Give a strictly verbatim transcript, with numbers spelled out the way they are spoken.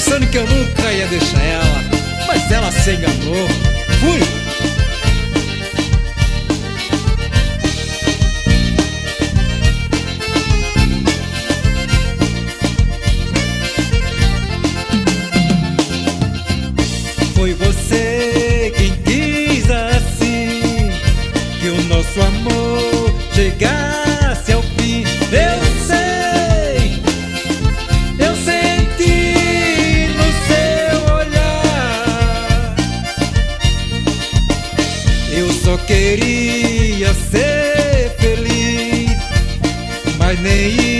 pensando que eu nunca ia deixar ela, mas ela se enganou. Fui! Foi você quem quis assim que o nosso amor chegasse ao fim. Eu sei, eu senti no seu olhar. Eu só queria ser feliz, mas nem isso